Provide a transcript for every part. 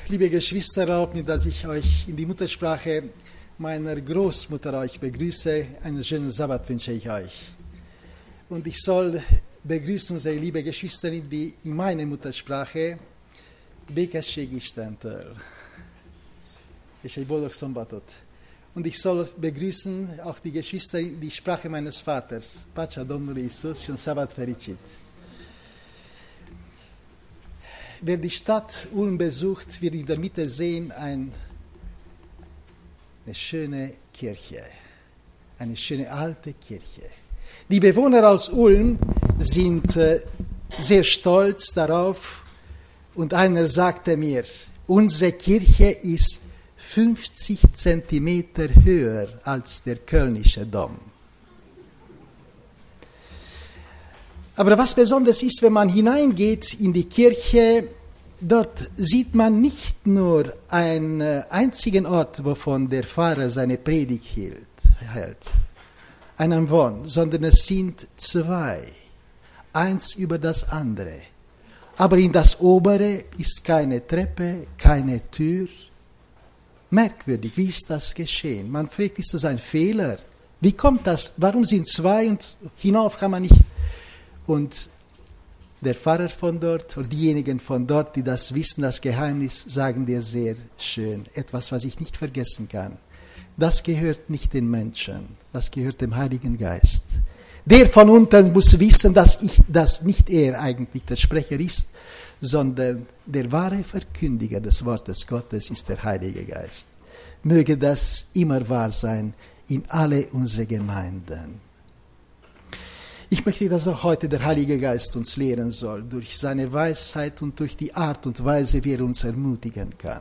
Liebe Geschwister, erlaubt mir, dass ich euch in die Muttersprache meiner Großmutter euch begrüße. Einen schönen Sabbat wünsche ich euch. Und ich soll begrüßen unsere liebe Geschwisterin, die in meiner Muttersprache békesség Istentől. És egy boldog szombatot. Und ich soll begrüßen auch die Geschwister in die Sprache meines Vaters. Pacea Domnului Iisus și un Sabbat fericit. Wer die Stadt Ulm besucht, wird in der Mitte sehen eine schöne Kirche, eine schöne alte Kirche. Die Bewohner aus Ulm sind sehr stolz darauf und einer sagte mir, unsere Kirche ist 50 Zentimeter höher als der Kölnische Dom. Aber was besonders ist, wenn man hineingeht in die Kirche, dort sieht man nicht nur einen einzigen Ort, wovon der Pfarrer seine Predigt hält, ein Amvon, sondern es sind zwei, eins über das andere. Aber in das obere ist keine Treppe, keine Tür. Merkwürdig, wie ist das geschehen? Man fragt, ist das ein Fehler? Wie kommt das? Warum sind zwei und hinauf kann man nicht? Und der Pfarrer von dort oder diejenigen von dort, die das wissen, das Geheimnis, sagen dir sehr schön, etwas, was ich nicht vergessen kann. Das gehört nicht den Menschen, das gehört dem Heiligen Geist. Der von unten muss wissen, dass nicht er eigentlich der Sprecher ist, sondern der wahre Verkündiger des Wortes Gottes ist der Heilige Geist. Möge das immer wahr sein in alle unsere Gemeinden. Ich möchte, dass auch heute der Heilige Geist uns lehren soll, durch seine Weisheit und durch die Art und Weise, wie er uns ermutigen kann.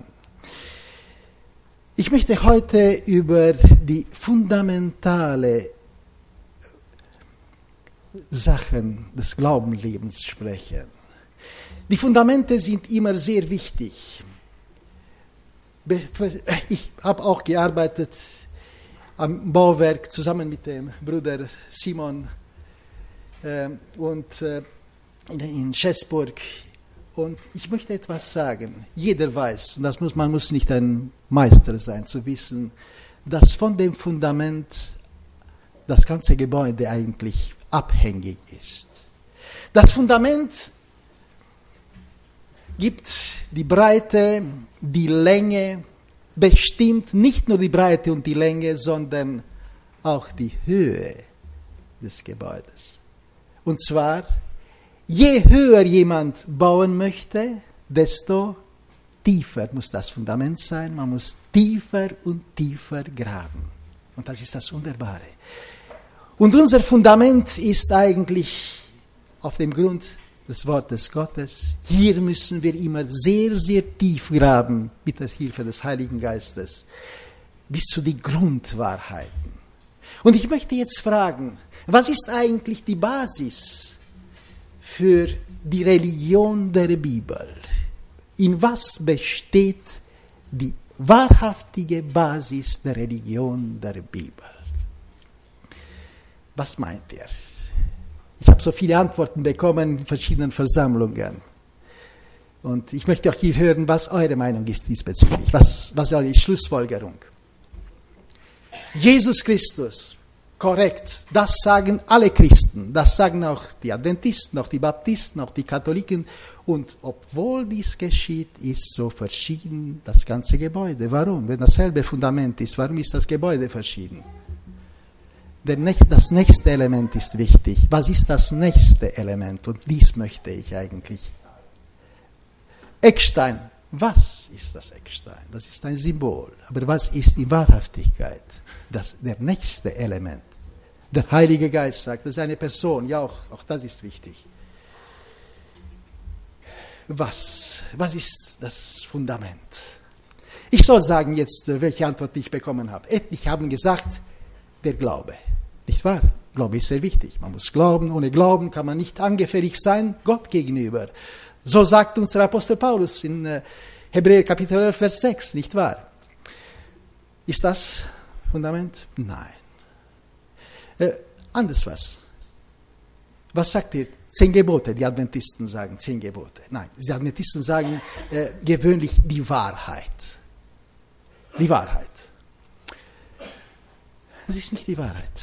Ich möchte heute über die fundamentale Sachen des Glaubenslebens sprechen. Die Fundamente sind immer sehr wichtig. Ich habe auch gearbeitet am Bauwerk zusammen mit dem Bruder Simon in Schäßburg. Und ich möchte etwas sagen. Jeder weiß, und man muss nicht ein Meister sein, zu wissen, dass von dem Fundament das ganze Gebäude eigentlich abhängig ist. Das Fundament gibt die Breite, die Länge, bestimmt nicht nur die Breite und die Länge, sondern auch die Höhe des Gebäudes. Und zwar, je höher jemand bauen möchte, desto tiefer muss das Fundament sein. Man muss tiefer und tiefer graben. Und das ist das Wunderbare. Und unser Fundament ist eigentlich auf dem Grund des Wortes Gottes. Hier müssen wir immer sehr, sehr tief graben mit der Hilfe des Heiligen Geistes bis zu die Grundwahrheiten. Und ich möchte jetzt fragen, was ist eigentlich die Basis für die Religion der Bibel? In was besteht die wahrhaftige Basis der Religion der Bibel? Was meint ihr? Ich habe so viele Antworten bekommen in verschiedenen Versammlungen. Und ich möchte auch hier hören, was eure Meinung ist diesbezüglich. Was ist eure Schlussfolgerung? Jesus Christus, korrekt, das sagen alle Christen, das sagen auch die Adventisten, auch die Baptisten, auch die Katholiken. Und obwohl dies geschieht, ist so verschieden das ganze Gebäude. Warum? Wenn dasselbe Fundament ist, warum ist das Gebäude verschieden? Das nächste Element ist wichtig. Was ist das nächste Element? Und dies möchte ich eigentlich. Eckstein. Was ist das Eckstein? Das ist ein Symbol. Aber was ist in Wahrhaftigkeit der nächste Element? Der Heilige Geist sagt, das ist eine Person. Ja, auch das ist wichtig. Was ist das Fundament? Ich soll sagen jetzt, welche Antwort ich bekommen habe. Etliche haben gesagt, der Glaube. Nicht wahr? Glaube ist sehr wichtig. Man muss glauben. Ohne Glauben kann man nicht angefällig sein Gott gegenüber. So sagt uns der Apostel Paulus in Hebräer Kapitel 11, Vers 6, nicht wahr? Ist das Fundament? Nein. Anders was. Was sagt ihr? 10 Gebote, die Adventisten sagen 10 Gebote. Nein, die Adventisten sagen gewöhnlich die Wahrheit. Die Wahrheit. Es ist nicht die Wahrheit.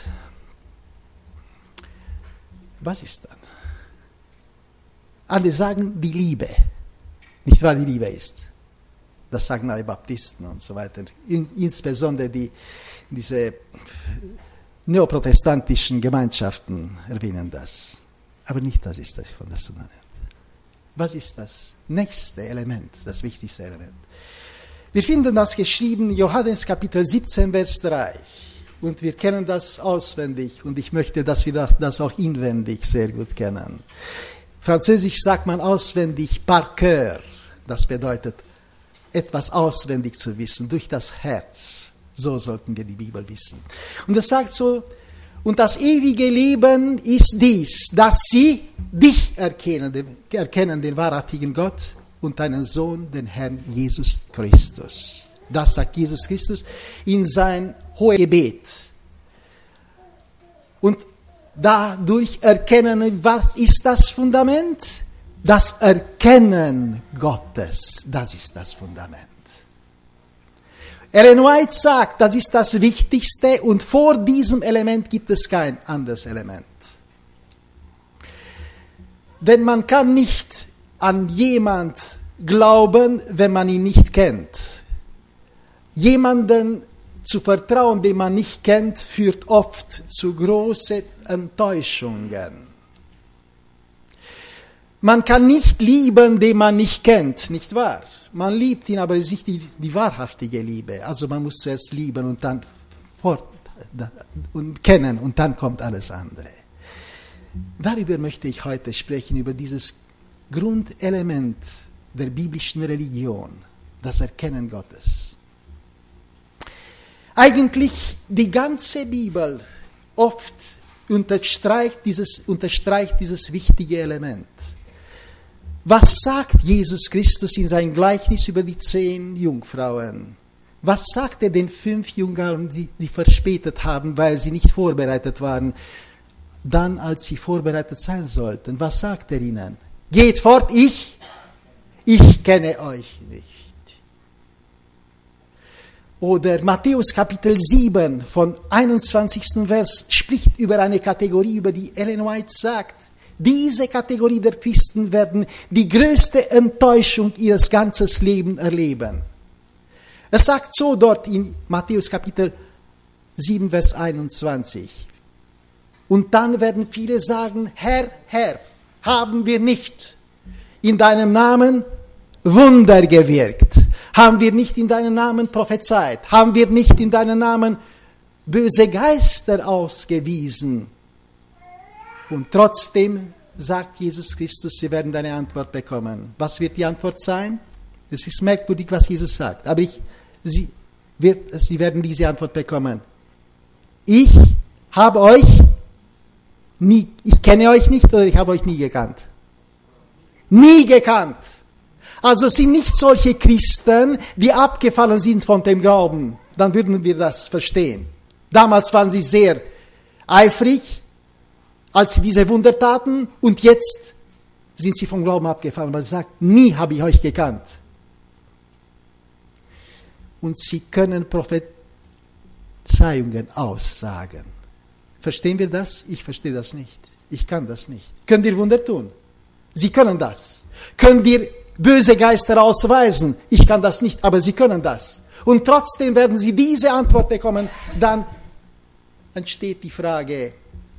Was ist dann? Alle sagen die Liebe. Nicht wahr, die Liebe ist. Das sagen alle Baptisten und so weiter. Insbesondere diese neoprotestantischen Gemeinschaften erwähnen das. Aber nicht das ist das von das Fundament. Was ist das nächste Element, das wichtigste Element? Wir finden das geschrieben, Johannes Kapitel 17, Vers 3. Und wir kennen das auswendig. Und ich möchte, dass wir das auch inwendig sehr gut kennen. Französisch sagt man auswendig par cœur. Das bedeutet, etwas auswendig zu wissen, durch das Herz. So sollten wir die Bibel wissen. Und es sagt so, und das ewige Leben ist dies, dass sie dich erkennen, den wahrhaftigen Gott und deinen Sohn, den Herrn Jesus Christus. Das sagt Jesus Christus in sein hohes Gebet. Und dadurch erkennen, was ist das Fundament? Das Erkennen Gottes, das ist das Fundament. Ellen White sagt, das ist das Wichtigste und vor diesem Element gibt es kein anderes Element. Denn man kann nicht an jemand glauben, wenn man ihn nicht kennt. Jemanden zu vertrauen, den man nicht kennt, führt oft zu großen Enttäuschungen. Man kann nicht lieben, den man nicht kennt, nicht wahr? Man liebt ihn, aber es ist nicht die wahrhaftige Liebe. Also man muss zuerst lieben und dann kennen und dann kommt alles andere. Darüber möchte ich heute sprechen, über dieses Grundelement der biblischen Religion, das Erkennen Gottes. Eigentlich die ganze Bibel oft unterstreicht dieses wichtige Element. Was sagt Jesus Christus in seinem Gleichnis über die 10 Jungfrauen? Was sagt er den 5 Jungfrauen, die verspätet haben, weil sie nicht vorbereitet waren, dann als sie vorbereitet sein sollten? Was sagt er ihnen? Geht fort, ich kenne euch nicht. Oder Matthäus Kapitel 7 von 21. Vers spricht über eine Kategorie, über die Ellen White sagt, diese Kategorie der Christen werden die größte Enttäuschung ihres ganzen Lebens erleben. Es sagt so dort in Matthäus Kapitel 7, Vers 21. Und dann werden viele sagen, Herr, Herr, haben wir nicht in deinem Namen Wunder gewirkt? Haben wir nicht in deinem Namen prophezeit? Haben wir nicht in deinem Namen böse Geister ausgewiesen? Und trotzdem sagt Jesus Christus, sie werden eine Antwort bekommen. Was wird die Antwort sein? Es ist merkwürdig, was Jesus sagt. Aber sie werden diese Antwort bekommen. Ich kenne euch nicht oder ich habe euch nie gekannt. Nie gekannt. Also es sind nicht solche Christen, die abgefallen sind von dem Glauben. Dann würden wir das verstehen. Damals waren sie sehr eifrig, als sie diese Wunder taten, und jetzt sind sie vom Glauben abgefallen, weil sie sagt, nie habe ich euch gekannt. Und sie können Prophezeiungen aussagen. Verstehen wir das? Ich verstehe das nicht. Ich kann das nicht. Können wir Wunder tun? Sie können das. Können wir böse Geister ausweisen? Ich kann das nicht, aber sie können das. Und trotzdem werden sie diese Antwort bekommen. Dann entsteht die Frage,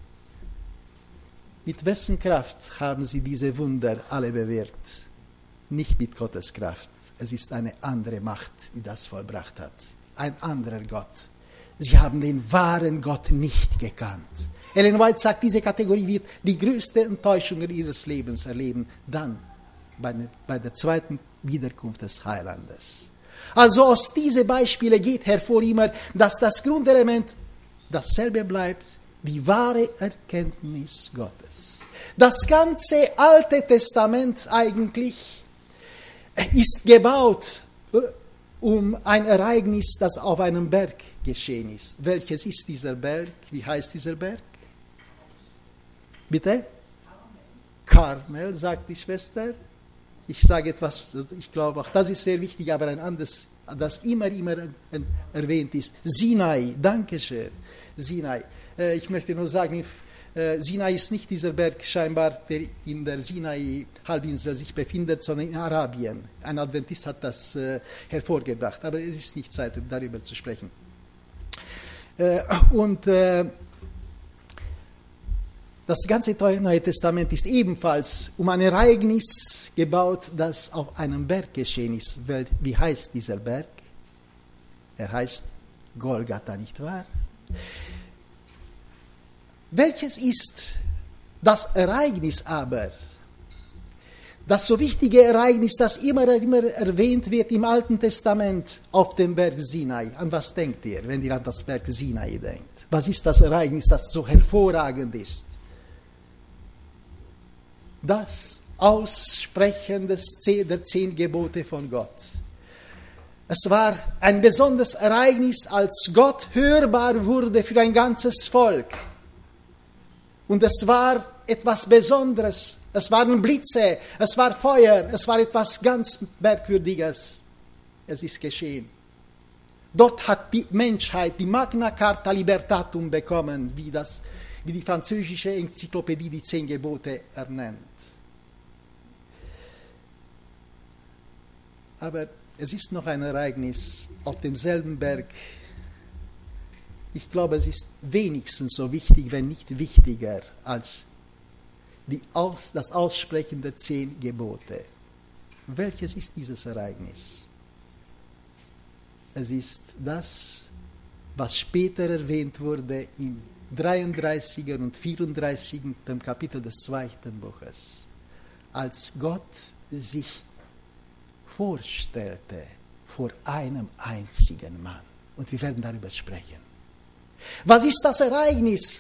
mit wessen Kraft haben sie diese Wunder alle bewirkt? Nicht mit Gottes Kraft. Es ist eine andere Macht, die das vollbracht hat. Ein anderer Gott. Sie haben den wahren Gott nicht gekannt. Ellen White sagt, diese Kategorie wird die größte Enttäuschung ihres Lebens erleben, dann bei der zweiten Wiederkunft des Heilandes. Also aus diesen Beispielen geht hervor immer, dass das Grundelement dasselbe bleibt, die wahre Erkenntnis Gottes. Das ganze Alte Testament eigentlich ist gebaut um ein Ereignis, das auf einem Berg geschehen ist. Welches ist dieser Berg? Wie heißt dieser Berg? Bitte? Karmel, sagt die Schwester. Ich sage etwas, ich glaube auch, das ist sehr wichtig, aber ein anderes, das immer erwähnt ist. Sinai, Dankeschön, Sinai. Ich möchte nur sagen, Sinai ist nicht dieser Berg scheinbar, der in der Sinai-Halbinsel sich befindet, sondern in Arabien. Ein Adventist hat das hervorgebracht, aber es ist nicht Zeit, darüber zu sprechen. Das ganze Neue Testament ist ebenfalls um ein Ereignis gebaut, das auf einem Berg geschehen ist. Wie heißt dieser Berg? Er heißt Golgatha, nicht wahr? Welches ist das Ereignis aber? Das so wichtige Ereignis, das immer erwähnt wird im Alten Testament auf dem Berg Sinai. An was denkt ihr, wenn ihr an das Berg Sinai denkt? Was ist das Ereignis, das so hervorragend ist? Das Aussprechen der 10 Gebote von Gott. Es war ein besonderes Ereignis, als Gott hörbar wurde für ein ganzes Volk. Und es war etwas Besonderes. Es waren Blitze, es war Feuer, es war etwas ganz Merkwürdiges. Es ist geschehen. Dort hat die Menschheit die Magna Carta Libertatum bekommen, wie die französische Enzyklopädie die 10 Gebote ernennt. Aber es ist noch ein Ereignis auf demselben Berg. Ich glaube, es ist wenigstens so wichtig, wenn nicht wichtiger, als das Aussprechen der 10 Gebote. Welches ist dieses Ereignis? Es ist das, was später erwähnt wurde im 33. und 34. Kapitel des 2. Buches, als Gott sich vorstellte vor einem einzigen Mann. Und wir werden darüber sprechen. Was ist das Ereignis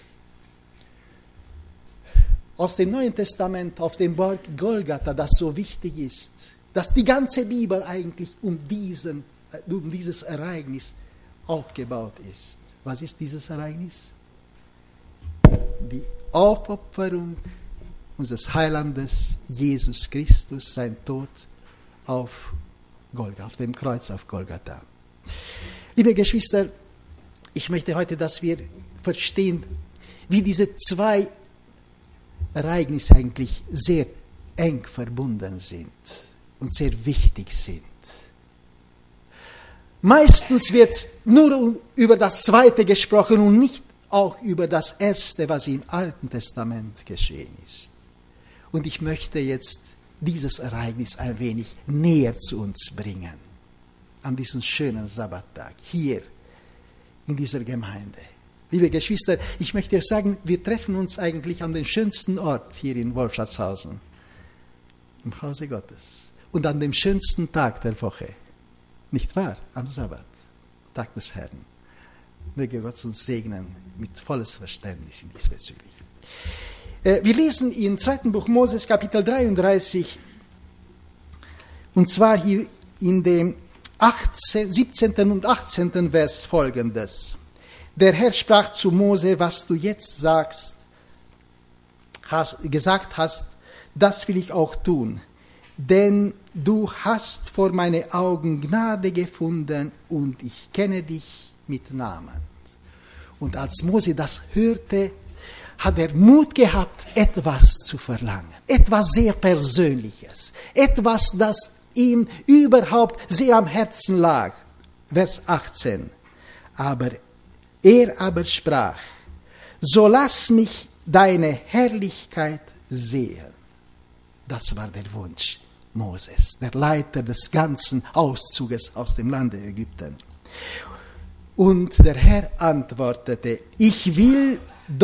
aus dem Neuen Testament auf dem Berg Golgatha, das so wichtig ist, dass die ganze Bibel eigentlich um dieses Ereignis aufgebaut ist? Was ist dieses Ereignis? Die Aufopferung unseres Heilandes Jesus Christus, sein Tod auf dem Kreuz auf Golgatha. Liebe Geschwister, ich möchte heute, dass wir verstehen, wie diese 2 Ereignisse eigentlich sehr eng verbunden sind und sehr wichtig sind. Meistens wird nur über das 2. gesprochen und nicht auch über das 1., was im Alten Testament geschehen ist. Und ich möchte jetzt dieses Ereignis ein wenig näher zu uns bringen, an diesem schönen Sabbattag, hier in dieser Gemeinde. Liebe Geschwister, ich möchte euch sagen, wir treffen uns eigentlich an dem schönsten Ort hier in Wolfratshausen, im Hause Gottes, und an dem schönsten Tag der Woche, nicht wahr? Am Sabbat, Tag des Herrn. Möge Gott uns segnen mit volles Verständnis in diesbezüglich. Wir lesen im 2. Buch Moses, Kapitel 33, und zwar hier in dem 17. und 18. Vers folgendes. Der Herr sprach zu Mose, was du jetzt gesagt hast, das will ich auch tun. Denn du hast vor meine Augen Gnade gefunden und ich kenne dich mit Namen. Und als Mose das hörte, hat er Mut gehabt, etwas zu verlangen. Etwas sehr Persönliches. Etwas, das ihm überhaupt sehr am Herzen lag. Vers 18. Er aber sprach, so lass mich deine Herrlichkeit sehen. Das war der Wunsch Moses, der Leiter des ganzen Auszuges aus dem Lande Ägypten. Und der Herr antwortete, ich will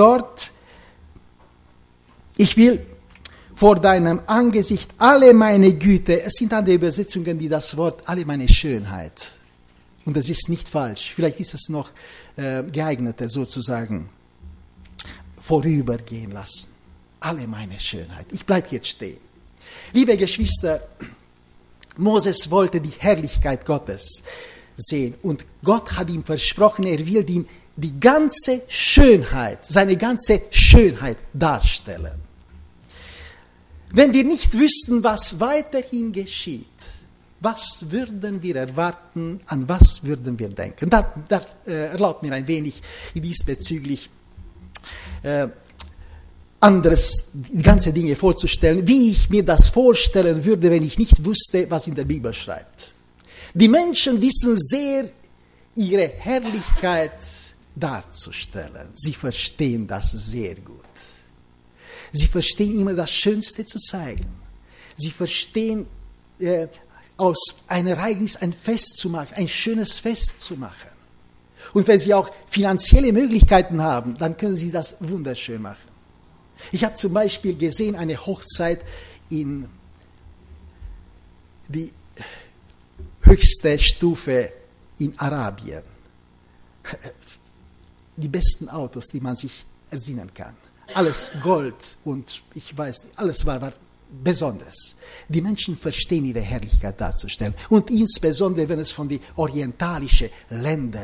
vor deinem Angesicht alle meine Güte, es sind andere Übersetzungen, die das Wort alle meine Schönheit, und das ist nicht falsch, vielleicht ist es noch geeigneter sozusagen, vorübergehen lassen. Alle meine Schönheit. Ich bleibe jetzt stehen. Liebe Geschwister, Moses wollte die Herrlichkeit Gottes sehen und Gott hat ihm versprochen, er will ihm die ganze Schönheit, seine ganze Schönheit darstellen. Wenn wir nicht wüssten, was weiterhin geschieht, was würden wir erwarten, an was würden wir denken? Erlaubt mir ein wenig diesbezüglich die ganze Dinge vorzustellen, wie ich mir das vorstellen würde, wenn ich nicht wüsste, was in der Bibel schreibt. Die Menschen wissen sehr, ihre Herrlichkeit darzustellen. Sie verstehen das sehr gut. Sie verstehen immer das Schönste zu zeigen. Sie verstehen, aus einem Ereignis ein Fest zu machen, ein schönes Fest zu machen. Und wenn Sie auch finanzielle Möglichkeiten haben, dann können Sie das wunderschön machen. Ich habe zum Beispiel gesehen eine Hochzeit in die höchste Stufe in Arabien. Die besten Autos, die man sich ersinnen kann. Alles Gold und ich weiß, alles war besonders. Die Menschen verstehen ihre Herrlichkeit darzustellen. Und insbesondere, wenn es von den orientalischen Ländern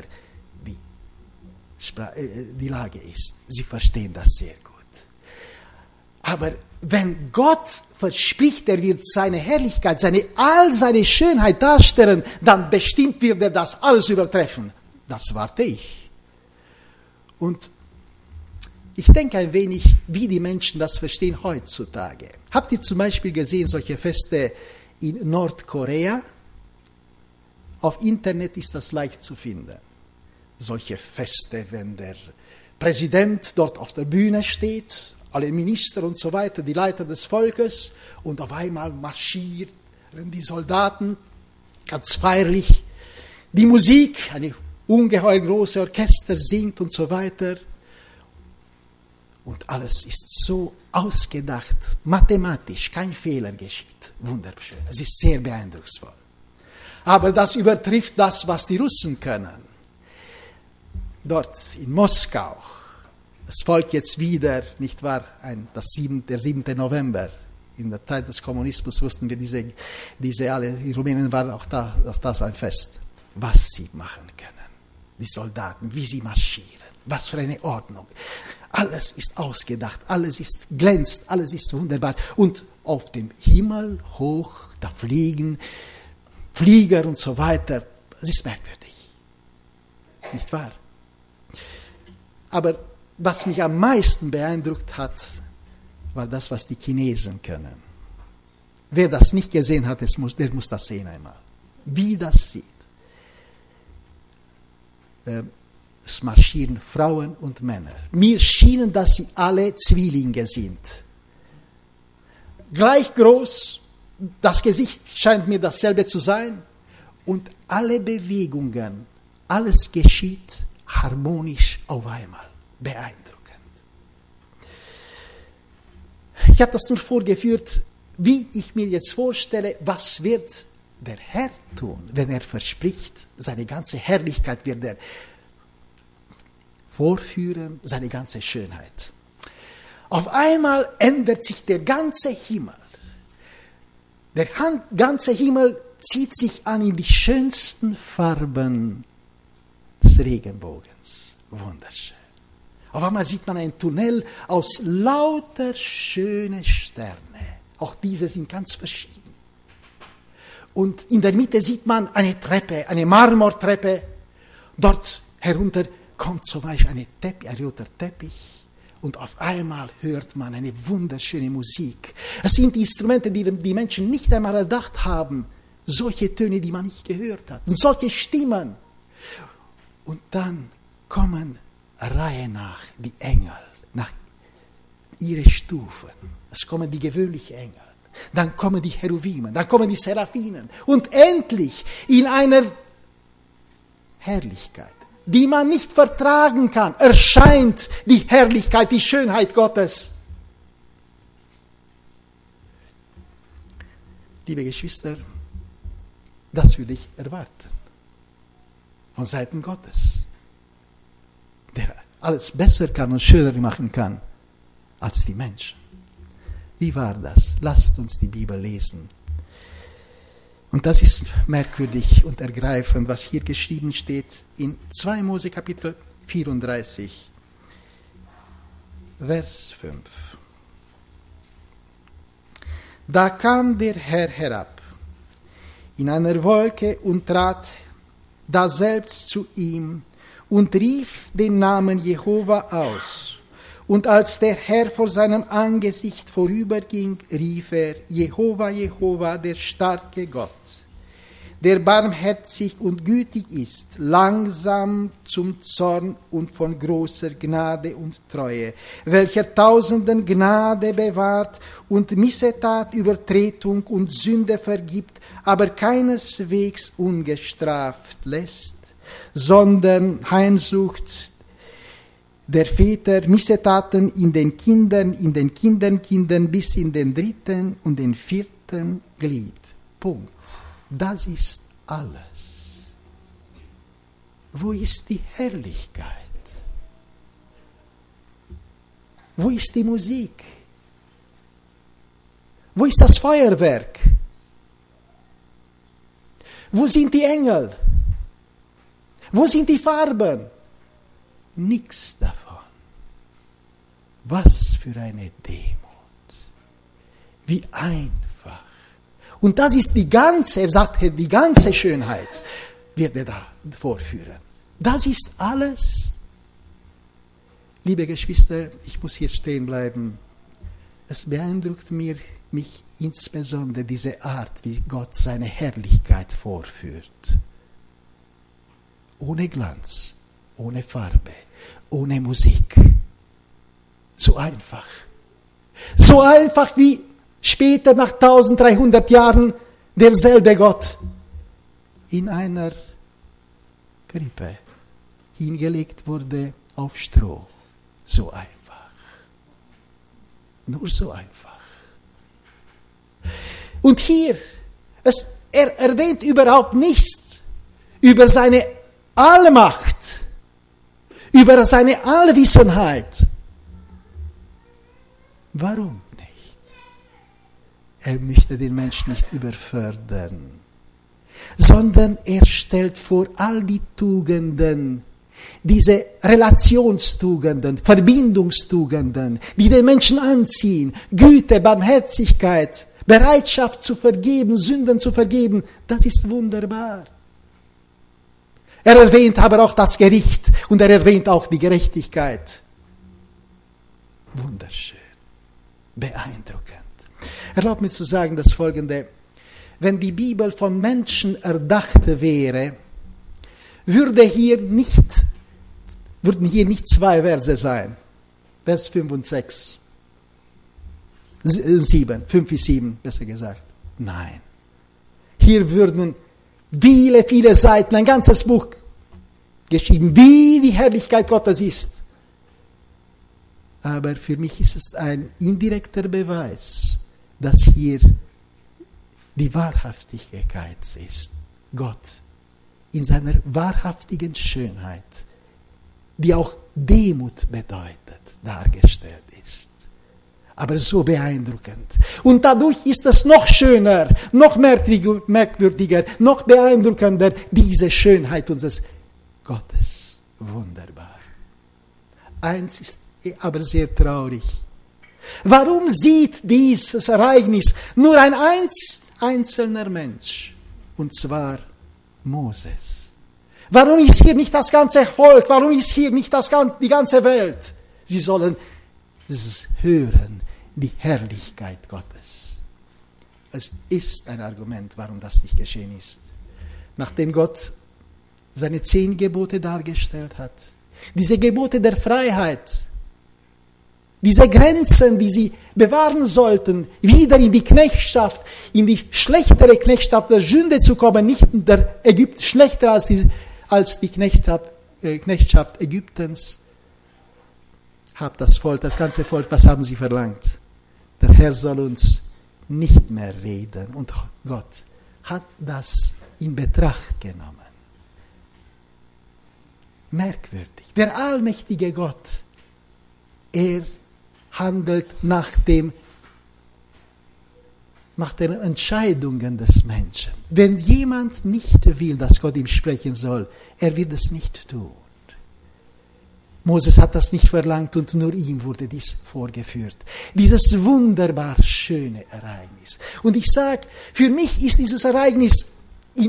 die Lage ist. Sie verstehen das sehr gut. Aber wenn Gott verspricht, er wird seine Herrlichkeit, all seine Schönheit darstellen, dann bestimmt wird er das alles übertreffen. Das warte ich. Und ich denke ein wenig, wie die Menschen das verstehen heutzutage. Habt ihr zum Beispiel gesehen, solche Feste in Nordkorea? Auf Internet ist das leicht zu finden. Solche Feste, wenn der Präsident dort auf der Bühne steht, alle Minister und so weiter, die Leiter des Volkes, und auf einmal marschieren die Soldaten, ganz feierlich. Die Musik, eine ungeheuer große Orchester singt und so weiter. Und alles ist so ausgedacht, mathematisch, kein Fehler geschieht. Wunderschön, es ist sehr beeindrucksvoll. Aber das übertrifft das, was die Russen können. Dort in Moskau, das Volk jetzt wieder, nicht wahr, der 7. November, in der Zeit des Kommunismus wussten wir, diese alle, in Rumänien war auch das ein Fest. Was sie machen können, die Soldaten, wie sie marschieren, was für eine Ordnung. Alles ist ausgedacht, alles ist glänzt, alles ist wunderbar. Und auf dem Himmel hoch, da fliegen Flieger und so weiter. Es ist merkwürdig. Nicht wahr? Aber was mich am meisten beeindruckt hat, war das, was die Chinesen können. Wer das nicht gesehen hat, der muss das sehen einmal. Wie das sieht. Es marschieren Frauen und Männer. Mir schienen, dass sie alle Zwillinge sind. Gleich groß, das Gesicht scheint mir dasselbe zu sein. Und alle Bewegungen, alles geschieht harmonisch auf einmal. Beeindruckend. Ich habe das nur vorgeführt, wie ich mir jetzt vorstelle, was wird der Herr tun, wenn er verspricht, seine ganze Herrlichkeit wird er vorführen, seine ganze Schönheit. Auf einmal ändert sich der ganze Himmel. Der ganze Himmel zieht sich an in die schönsten Farben des Regenbogens. Wunderschön. Auf einmal sieht man ein Tunnel aus lauter schöne Sterne. Auch diese sind ganz verschieden. Und in der Mitte sieht man eine Treppe, eine Marmortreppe. Dort herunter kommt zum Beispiel ein roter Teppich. Und auf einmal hört man eine wunderschöne Musik. Es sind Instrumente, die die Menschen nicht einmal erdacht haben. Solche Töne, die man nicht gehört hat. Und solche Stimmen. Und dann kommen Reihe nach die Engel, nach ihre Stufen. Es kommen die gewöhnlichen Engel. Dann kommen die Cherubimen, dann kommen die Seraphinen. Und endlich in einer Herrlichkeit, die man nicht vertragen kann, erscheint die Herrlichkeit, die Schönheit Gottes. Liebe Geschwister, das würde ich erwarten von Seiten Gottes, der alles besser kann und schöner machen kann als die Menschen. Wie war das? Lasst uns die Bibel lesen. Und das ist merkwürdig und ergreifend, was hier geschrieben steht in 2. Mose Kapitel 34, Vers 5. Da kam der Herr herab in einer Wolke und trat daselbst zu ihm und rief den Namen Jehova aus. Und als der Herr vor seinem Angesicht vorüberging, rief er, Jehova, Jehova, der starke Gott, der barmherzig und gütig ist, langsam zum Zorn und von großer Gnade und Treue, welcher Tausenden Gnade bewahrt und Missetat, Übertretung und Sünde vergibt, aber keineswegs ungestraft lässt, sondern heimsucht der Väter Missetaten in den Kindern bis in den 3. und den 4. Glied. Punkt. Das ist alles. Wo ist die Herrlichkeit? Wo ist die Musik? Wo ist das Feuerwerk? Wo sind die Engel? Wo sind die Farben? Nichts davon. Was für eine Demut. Wie einfach. Und das ist die ganze, er sagt, die ganze Schönheit wird er da vorführen. Das ist alles. Liebe Geschwister, ich muss hier stehen bleiben. Es beeindruckt mich insbesondere diese Art, wie Gott seine Herrlichkeit vorführt. Ohne Glanz, ohne Farbe, ohne Musik. So einfach. So einfach wie später nach 1300 Jahren derselbe Gott in einer Krippe hingelegt wurde auf Stroh. So einfach. Nur so einfach. Und hier, er erwähnt überhaupt nichts über seine Allmacht, über seine Allwissenheit. Warum nicht? Er möchte den Menschen nicht überfördern, sondern er stellt vor all die Tugenden, diese Relationstugenden, Verbindungstugenden, die den Menschen anziehen, Güte, Barmherzigkeit, Bereitschaft zu vergeben, Sünden zu vergeben, das ist wunderbar. Er erwähnt aber auch das Gericht und er erwähnt auch die Gerechtigkeit. Wunderschön, beeindruckend. Erlaubt mir zu sagen das Folgende: Wenn die Bibel von Menschen erdacht wäre, würden hier nicht 2 Verse sein. Vers 5 und 6. 7, 5 bis 7, besser gesagt. Nein. Hier würden viele, viele Seiten, ein ganzes Buch geschrieben, wie die Herrlichkeit Gottes ist. Aber für mich ist es ein indirekter Beweis, dass hier die Wahrhaftigkeit ist. Gott in seiner wahrhaftigen Schönheit, die auch Demut bedeutet, dargestellt ist. Aber so beeindruckend. Und dadurch ist es noch schöner, noch merkwürdiger, noch beeindruckender, diese Schönheit unseres Gottes. Wunderbar. Eins ist aber sehr traurig. Warum sieht dieses Ereignis nur ein einzelner Mensch? Und zwar Moses. Warum ist hier nicht das ganze Volk? Warum ist hier nicht die ganze Welt? Sie sollen hören, die Herrlichkeit Gottes. Es ist ein Argument, warum das nicht geschehen ist. Nachdem Gott seine 10 Gebote dargestellt hat, diese Gebote der Freiheit, diese Grenzen, die sie bewahren sollten, wieder in die Knechtschaft, in die schlechtere Knechtschaft der Sünde zu kommen, nicht der schlechter als die Knechtschaft Ägyptens. Habt das Volk, das ganze Volk, was haben sie verlangt? Der Herr soll uns nicht mehr reden. Und Gott hat das in Betracht genommen. Merkwürdig. Der allmächtige Gott, er handelt nach den Entscheidungen des Menschen. Wenn jemand nicht will, dass Gott ihm sprechen soll, er wird es nicht tun. Moses hat das nicht verlangt und nur ihm wurde dies vorgeführt. Dieses wunderbar schöne Ereignis. Und ich sage, für mich ist dieses Ereignis in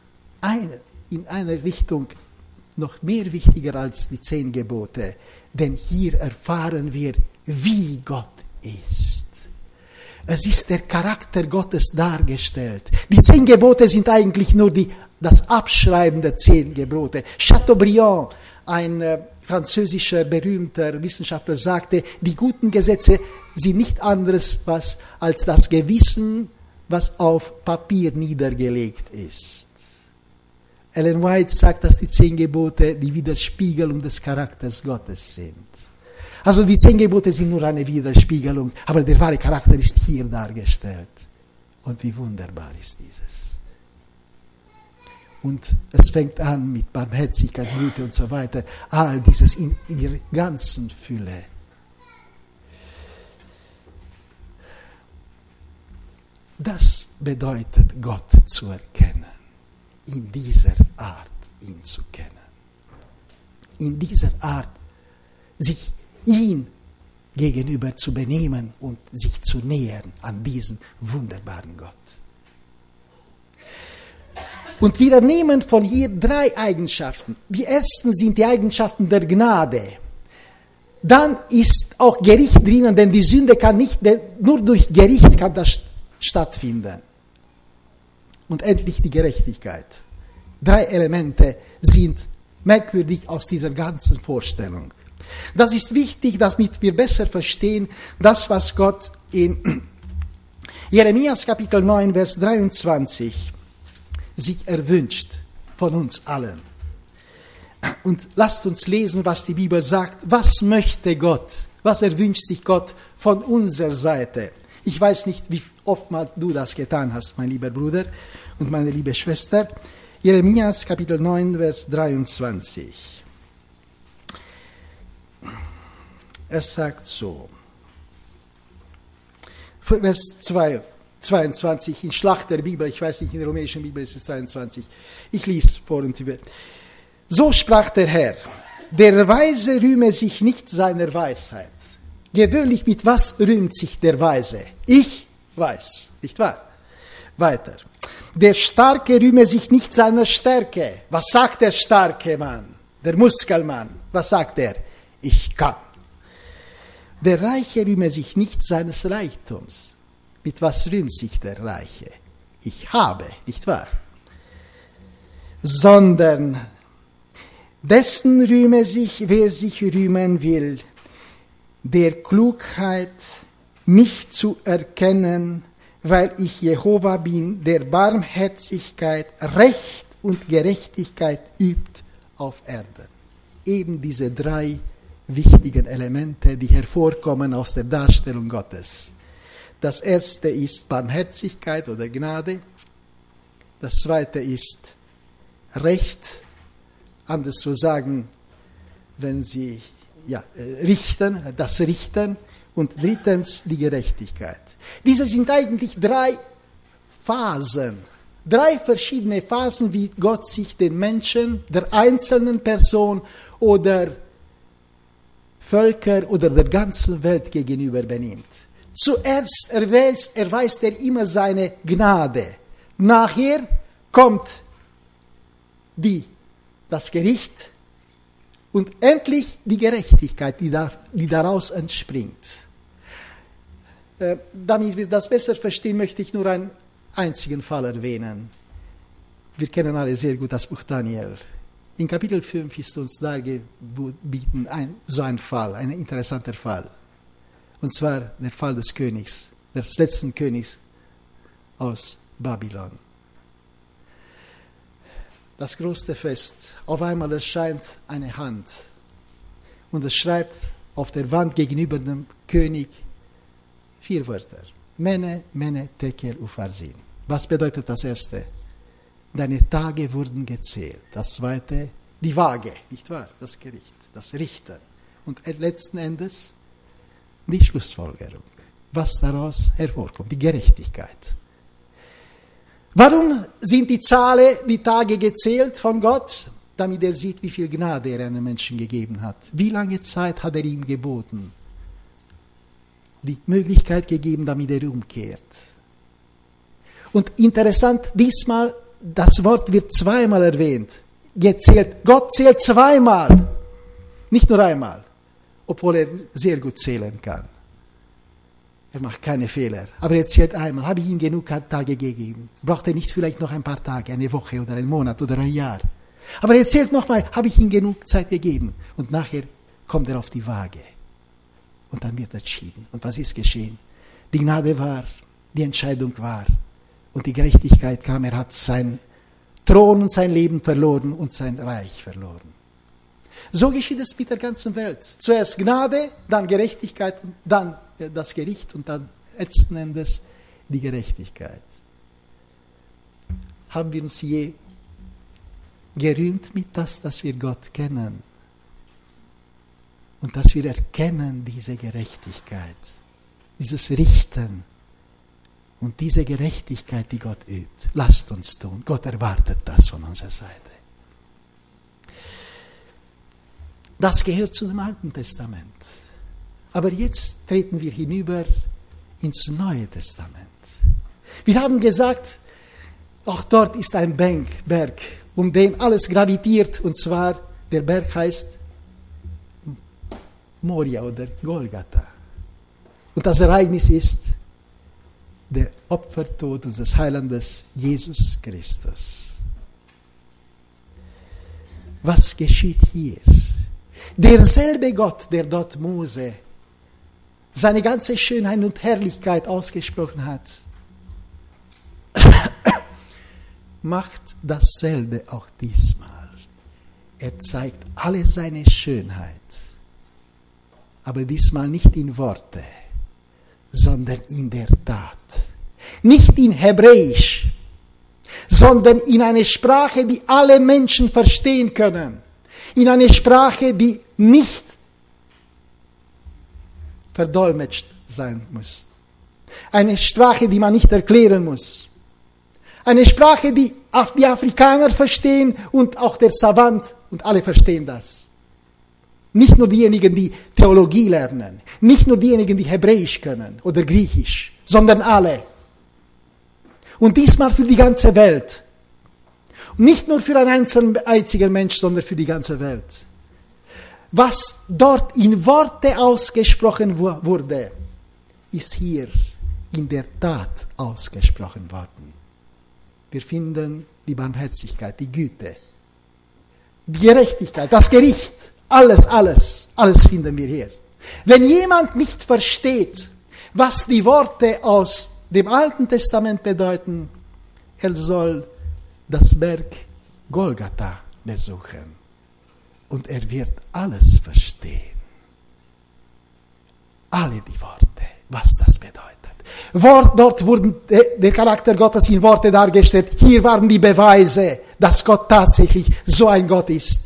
einer Richtung noch mehr wichtiger als die 10 Gebote. Denn hier erfahren wir, wie Gott ist. Es ist der Charakter Gottes dargestellt. Die 10 Gebote sind eigentlich nur das Abschreiben der 10 Gebote. Chateaubriand, ein französischer berühmter Wissenschaftler, sagte, die guten Gesetze sind nicht anderes als das Gewissen, was auf Papier niedergelegt ist. Ellen White sagt, dass die 10 Gebote die Widerspiegelung des Charakters Gottes sind. Also die 10 Gebote sind nur eine Widerspiegelung, aber der wahre Charakter ist hier dargestellt. Und wie wunderbar ist dieses. Und es fängt an mit Barmherzigkeit, Güte und so weiter. All dieses in ihrer ganzen Fülle. Das bedeutet, Gott zu erkennen. In dieser Art ihn zu kennen. In dieser Art sich ihm gegenüber zu benehmen und sich zu nähern an diesen wunderbaren Gott. Und wir nehmen von hier 3 Eigenschaften. Die ersten sind die Eigenschaften der Gnade. Dann ist auch Gericht drinnen, denn die Sünde kann nicht, nur durch Gericht kann das stattfinden. Und endlich die Gerechtigkeit. 3 Elemente sind merkwürdig aus dieser ganzen Vorstellung. Das ist wichtig, damit wir besser verstehen, das, was Gott in Jeremias Kapitel 9, Vers 23 sich erwünscht von uns allen. Und lasst uns lesen, was die Bibel sagt. Was möchte Gott? Was erwünscht sich Gott von unserer Seite? Ich weiß nicht, wie oftmals du das getan hast, mein lieber Bruder und meine liebe Schwester. Jeremias Kapitel 9, Vers 23. Es sagt so. Vers 22 in Schlachterbibel, ich weiß nicht, in der rumänischen Bibel ist es 23. Ich lese vor und über. So sprach der Herr, der Weise rühme sich nicht seiner Weisheit. Gewöhnlich mit was rühmt sich der Weise? Ich weiß, nicht wahr? Weiter. Der Starke rühme sich nicht seiner Stärke. Was sagt der starke Mann? Der Muskelmann. Was sagt er? Ich kann. Der Reiche rühme sich nicht seines Reichtums. Mit was rühmt sich der Reiche? Ich habe, nicht wahr? Sondern dessen rühme sich, wer sich rühmen will, der Klugheit, mich zu erkennen, weil ich Jehova bin, der Barmherzigkeit, Recht und Gerechtigkeit übt auf Erden. Eben diese 3 wichtigen Elemente, die hervorkommen aus der Darstellung Gottes. Das erste ist Barmherzigkeit oder Gnade. Das zweite ist Recht, anders zu sagen, wenn sie richten, das Richten. Und drittens die Gerechtigkeit. Diese sind eigentlich 3 Phasen, 3 verschiedene Phasen, wie Gott sich den Menschen, der einzelnen Person oder Völker oder der ganzen Welt gegenüber benimmt. Zuerst erweist er immer seine Gnade. Nachher kommt das Gericht und endlich die Gerechtigkeit, die daraus entspringt. Damit wir das besser verstehen, möchte ich nur einen einzigen Fall erwähnen. Wir kennen alle sehr gut das Buch Daniel. In Kapitel 5 ist uns dargeboten so ein Fall, ein interessanter Fall. Und zwar der Fall des Königs, des letzten Königs aus Babylon. Das große Fest, auf einmal erscheint eine Hand und es schreibt auf der Wand gegenüber dem König 4 Wörter. Mene, mene, tekel, upharsin. Was bedeutet das erste? Deine Tage wurden gezählt. Das zweite, die Waage, nicht wahr? Das Gericht, das Richten. Und letzten Endes die Schlussfolgerung, was daraus hervorkommt, die Gerechtigkeit. Warum sind die Tage gezählt von Gott? damit er sieht, wie viel Gnade er einem Menschen gegeben hat. Wie lange Zeit hat er ihm geboten? Die Möglichkeit gegeben, damit er umkehrt. Und interessant, diesmal, das Wort wird zweimal erwähnt. Gott zählt zweimal, nicht nur einmal, obwohl er sehr gut zählen kann. Er macht keine Fehler, aber er zählt einmal. Habe ich ihm genug Tage gegeben? Braucht er nicht vielleicht noch ein paar Tage, eine Woche oder einen Monat oder ein Jahr? Aber er zählt nochmal, habe ich ihm genug Zeit gegeben? Und nachher kommt er auf die Waage. Und dann wird entschieden. Und was ist geschehen? Die Gnade war, die Entscheidung war. Und die Gerechtigkeit kam. Er hat seinen Thron und sein Leben verloren und sein Reich verloren. So geschieht es mit der ganzen Welt. Zuerst Gnade, dann Gerechtigkeit, und dann das Gericht und dann letzten Endes die Gerechtigkeit. Haben wir uns je gerühmt mit das, dass wir Gott kennen und dass wir erkennen diese Gerechtigkeit, dieses Richten und diese Gerechtigkeit, die Gott übt. Lasst uns tun. Gott erwartet das von unserer Seite. Das gehört zu dem Alten Testament. Aber jetzt treten wir hinüber ins Neue Testament. Wir haben gesagt, auch dort ist ein Berg, um den alles gravitiert, und zwar der Berg heißt Moria oder Golgatha. Und das Ereignis ist der Opfertod unseres Heilandes Jesus Christus. Was geschieht hier? Derselbe Gott, der dort Mose seine ganze Schönheit und Herrlichkeit ausgesprochen hat, macht dasselbe auch diesmal. Er zeigt alle seine Schönheit, aber diesmal nicht in Worte, sondern in der Tat. Nicht in Hebräisch, sondern in eine Sprache, die alle Menschen verstehen können. In eine Sprache, die nicht verdolmetscht sein muss. Eine Sprache, die man nicht erklären muss. Eine Sprache, die die Afrikaner verstehen und auch der Savant, und alle verstehen das. Nicht nur diejenigen, die Theologie lernen, nicht nur diejenigen, die Hebräisch können oder Griechisch, sondern alle. Und diesmal für die ganze Welt. Nicht nur für einen einzigen Mensch, sondern für die ganze Welt. Was dort in Worte ausgesprochen wurde, ist hier in der Tat ausgesprochen worden. Wir finden die Barmherzigkeit, die Güte, die Gerechtigkeit, das Gericht, alles finden wir hier. Wenn jemand nicht versteht, was die Worte aus dem Alten Testament bedeuten, er soll das Berg Golgatha besuchen. Und er wird alles verstehen. Alle die Worte, was das bedeutet. Dort wurde der Charakter Gottes in Worte dargestellt. Hier waren die Beweise, dass Gott tatsächlich so ein Gott ist.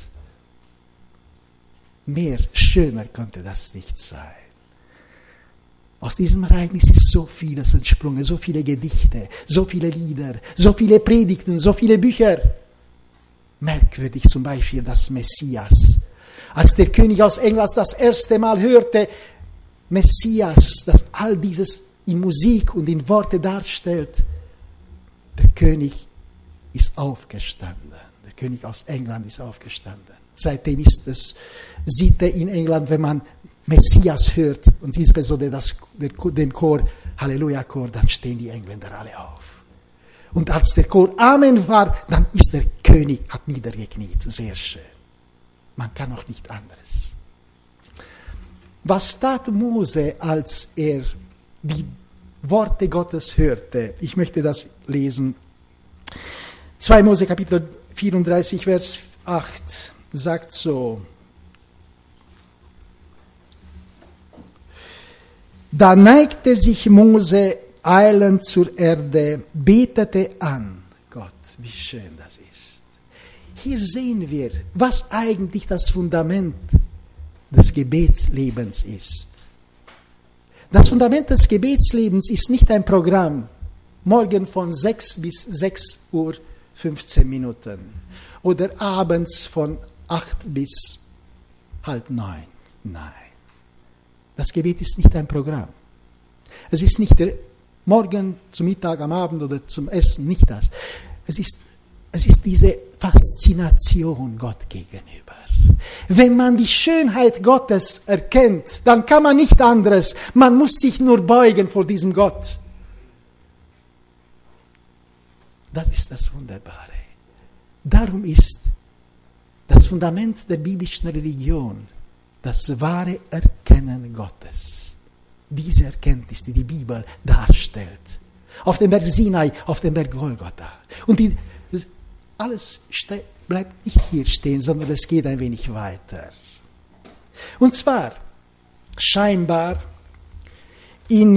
Mehr schöner könnte das nicht sein. Aus diesem Ereignis ist so vieles entsprungen, so viele Gedichte, so viele Lieder, so viele Predigten, so viele Bücher. Merkwürdig zum Beispiel das Messias. Als der König aus England das erste Mal hörte, Messias, dass all dieses in Musik und in Worte darstellt, der König ist aufgestanden. Der König aus England ist aufgestanden. Seitdem ist es Sitte in England, wenn man Messias hört und insbesondere den Chor, Halleluja-Chor, dann stehen die Engländer alle auf. Und als der Chor Amen war, dann ist der König, hat niedergekniet. Sehr schön. Man kann auch nicht anderes. Was tat Mose, als er die Worte Gottes hörte? Ich möchte das lesen. 2 Mose Kapitel 34, Vers 8 sagt so: Da neigte sich Mose eilend zur Erde, betete an Gott. Wie schön das ist. Hier sehen wir, was eigentlich das Fundament des Gebetslebens ist. Das Fundament des Gebetslebens ist nicht ein Programm, morgen von 6 bis 6 Uhr 15 Minuten. Oder abends von 8 bis halb 9. Nein. Das Gebet ist nicht ein Programm. Es ist nicht der Morgen, zum Mittag, am Abend oder zum Essen, nicht das. Es ist diese Faszination Gott gegenüber. Wenn man die Schönheit Gottes erkennt, dann kann man nicht anderes. Man muss sich nur beugen vor diesem Gott. Das ist das Wunderbare. Darum ist das Fundament der biblischen Religion das wahre Erkennen Gottes. Diese Erkenntnis, die die Bibel darstellt. Auf dem Berg Sinai, auf dem Berg Golgotha. Und alles bleibt nicht hier stehen, sondern es geht ein wenig weiter. Und zwar scheinbar in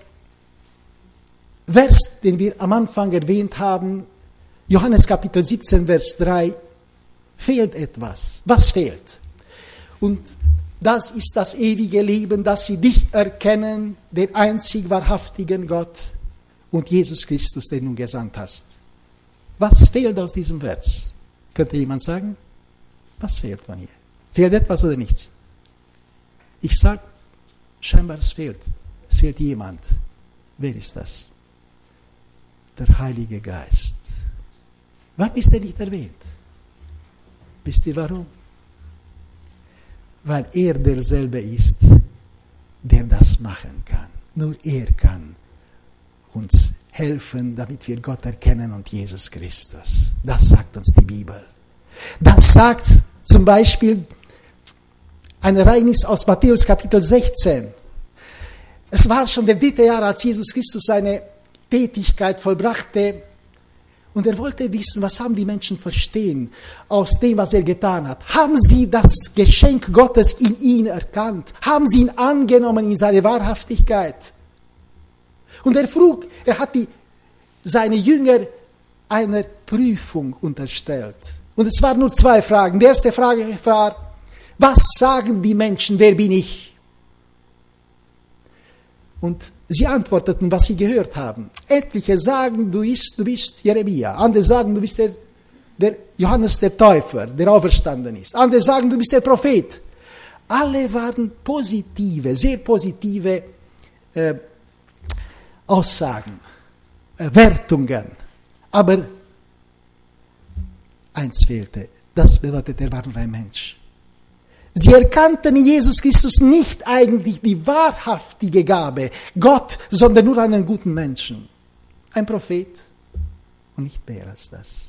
Vers, den wir am Anfang erwähnt haben, Johannes Kapitel 17, Vers 3, fehlt etwas. Was fehlt? Und das ist das ewige Leben, dass sie dich erkennen, den einzig wahrhaftigen Gott und Jesus Christus, den du gesandt hast. Was fehlt aus diesem Vers? Könnte jemand sagen? Was fehlt von hier? Fehlt etwas oder nichts? Ich sage, scheinbar es fehlt. Es fehlt jemand. Wer ist das? Der Heilige Geist. Warum ist er nicht erwähnt? Wisst ihr warum? Weil er derselbe ist, der das machen kann. Nur er kann uns helfen, damit wir Gott erkennen und Jesus Christus. Das sagt uns die Bibel. Das sagt zum Beispiel ein Ereignis aus Matthäus Kapitel 16. Es war schon der 3. Jahr, als Jesus Christus seine Tätigkeit vollbrachte. Und er wollte wissen, was haben die Menschen verstehen aus dem, was er getan hat. Haben sie das Geschenk Gottes in ihn erkannt? Haben sie ihn angenommen in seine Wahrhaftigkeit? Und er hat seine Jünger einer Prüfung unterstellt. Und es waren nur 2 Fragen. Die erste Frage war, was sagen die Menschen, wer bin ich? Und sie antworteten, was sie gehört haben. Etliche sagen, du bist Jeremia. Andere sagen, du bist der Johannes der Täufer, der auferstanden ist. Andere sagen, du bist der Prophet. Alle waren positive, sehr positive Aussagen, Wertungen. Aber eins fehlte. Das bedeutet, er war nur ein Mensch. Sie erkannten in Jesus Christus nicht eigentlich die wahrhaftige Gabe, Gott, sondern nur einen guten Menschen. Ein Prophet und nicht mehr als das.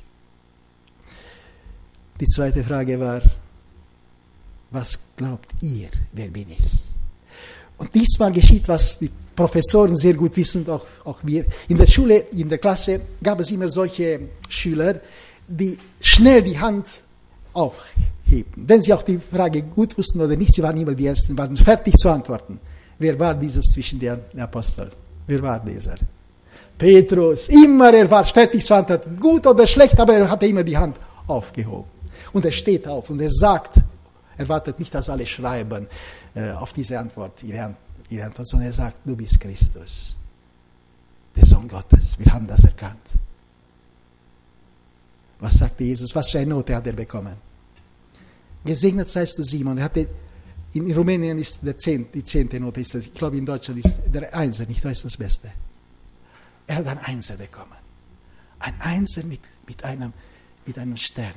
Die zweite Frage war, was glaubt ihr, wer bin ich? Und diesmal geschieht, was die Professoren sehr gut wissen, auch wir. In der Schule, in der Klasse gab es immer solche Schüler, die schnell die Hand aufheben. Wenn sie auch die Frage gut wussten oder nicht, sie waren immer die Ersten, waren fertig zu antworten. Wer war dieses zwischen den Aposteln? Wer war dieser? Petrus. Immer, er war fertig zu antworten. Gut oder schlecht, aber er hatte immer die Hand aufgehoben. Und er steht auf und er sagt, er wartet nicht, dass alle schreiben auf diese Antwort, ihre Antwort, sondern er sagt, du bist Christus, der Sohn Gottes. Wir haben das erkannt. Was sagte Jesus? Was für eine Note hat er bekommen? Gesegnet seist du, Simon. In Rumänien ist die 10. Note, ist das, ich glaube in Deutschland ist der 1, nicht weiß das Beste. Er hat ein 1 bekommen. Ein 1 mit einem Stern.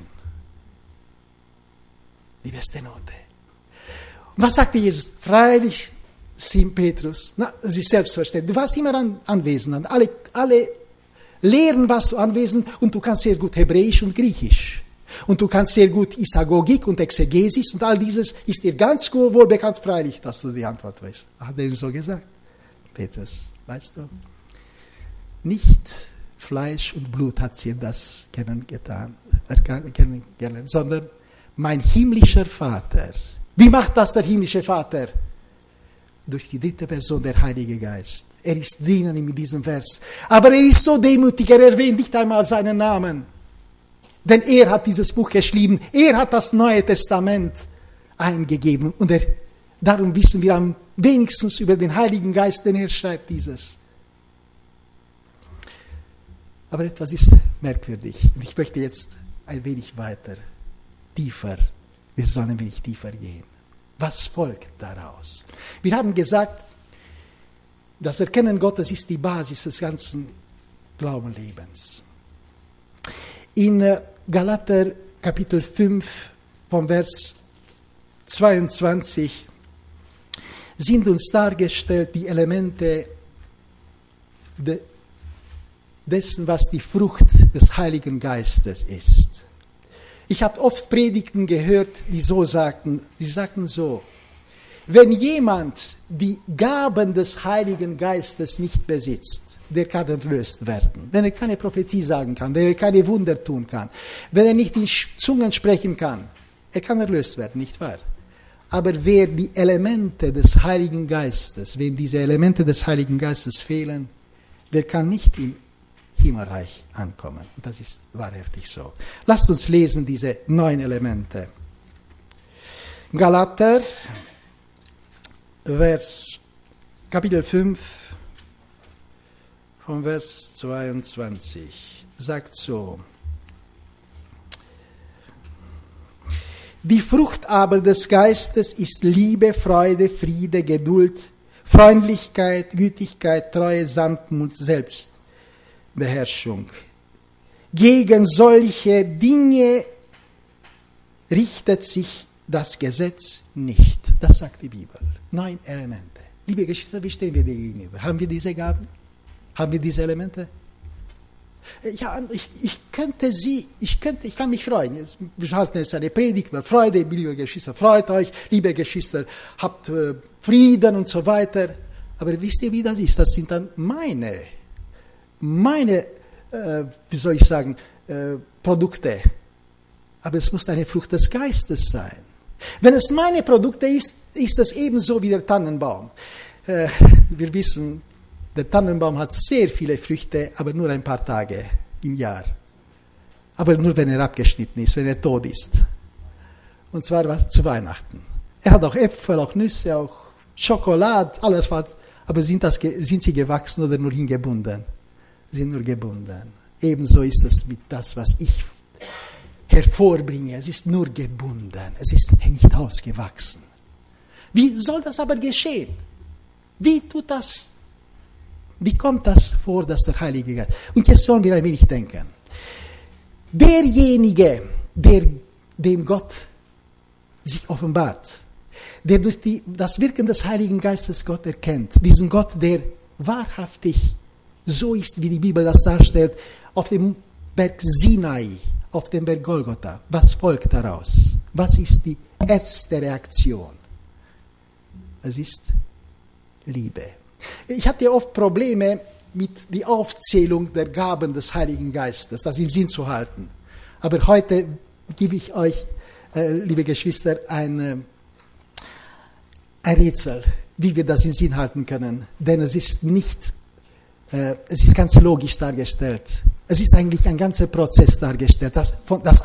Die beste Note. Und was sagte Jesus? Freilich, Simon Petrus, das ist selbstverständlich. Du warst immer anwesend. Alle Lehren warst du anwesend und du kannst sehr gut Hebräisch und Griechisch. Und du kannst sehr gut Isagogik und Exegesis und all dieses ist dir ganz wohl bekannt, freilich, dass du die Antwort weißt. Hat er ihm so gesagt? Petrus, weißt du? Nicht Fleisch und Blut hat dir das kennengelernt, sondern mein himmlischer Vater. Wie macht das der himmlische Vater? Durch die 3. Person, der Heilige Geist. Er ist drinnen in diesem Vers. Aber er ist so demütig, er erwähnt nicht einmal seinen Namen. Denn er hat dieses Buch geschrieben, er hat das Neue Testament eingegeben. Und darum wissen wir am wenigsten über den Heiligen Geist, denn er schreibt dieses. Aber etwas ist merkwürdig. Und ich möchte jetzt ein wenig weiter, tiefer. Wir sollen ein wenig tiefer gehen. Was folgt daraus? Wir haben gesagt, das Erkennen Gottes ist die Basis des ganzen Glaubenlebens. In Galater Kapitel 5 vom Vers 22 sind uns dargestellt die Elemente dessen, was die Frucht des Heiligen Geistes ist. Ich habe oft Predigten gehört, die sagten so, wenn jemand die Gaben des Heiligen Geistes nicht besitzt, der kann erlöst werden. Wenn er keine Prophetie sagen kann, wenn er keine Wunder tun kann, wenn er nicht in Zungen sprechen kann, er kann erlöst werden, nicht wahr? Aber wer die Elemente des Heiligen Geistes, wenn diese Elemente des Heiligen Geistes fehlen, der kann nicht im Himmelreich ankommen. Und das ist wahrhaftig so. Lasst uns lesen diese 9 Elemente. Galater, Kapitel 5, vom Vers 22, sagt so: Die Frucht aber des Geistes ist Liebe, Freude, Friede, Geduld, Freundlichkeit, Gütigkeit, Treue, Sanftmut, Selbstbeherrschung. Gegen solche Dinge richtet sich das Gesetz nicht. Das sagt die Bibel. 9 Elemente. Liebe Geschwister, wie stehen wir dir gegenüber? Haben wir diese Gaben? Haben wir diese Elemente? Ja, ich kann mich freuen. Wir halten jetzt eine Predigt über Freude. Liebe Geschwister, freut euch. Liebe Geschwister, habt Frieden und so weiter. Aber wisst ihr, wie das ist? Das sind dann meine, Produkte. Aber es muss eine Frucht des Geistes sein. Wenn es meine Produkte ist es ebenso wie der Tannenbaum. Wir wissen, der Tannenbaum hat sehr viele Früchte, aber nur ein paar Tage im Jahr. Aber nur, wenn er abgeschnitten ist, wenn er tot ist. Und zwar zu Weihnachten. Er hat auch Äpfel, auch Nüsse, auch Schokolade, alles was. Aber sind sie gewachsen oder nur hingebunden? Sie sind nur gebunden. Ebenso ist es mit das, was ich hervorbringe. Es ist nur gebunden. Es ist nicht ausgewachsen. Wie soll das aber geschehen? Wie kommt das vor, dass der Heilige Geist? Und jetzt sollen wir ein wenig denken. Derjenige, dem Gott sich offenbart, der durch das Wirken des Heiligen Geistes Gott erkennt, diesen Gott, der wahrhaftig so ist, wie die Bibel das darstellt, auf dem Berg Sinai, auf dem Berg Golgotha. Was folgt daraus? Was ist die erste Reaktion? Es ist Liebe. Ich hatte oft Probleme mit der Aufzählung der Gaben des Heiligen Geistes, das im Sinn zu halten. Aber heute gebe ich euch, liebe Geschwister, ein Rätsel, wie wir das im Sinn halten können. Denn es ist ganz logisch dargestellt. Es ist eigentlich ein ganzer Prozess dargestellt. Das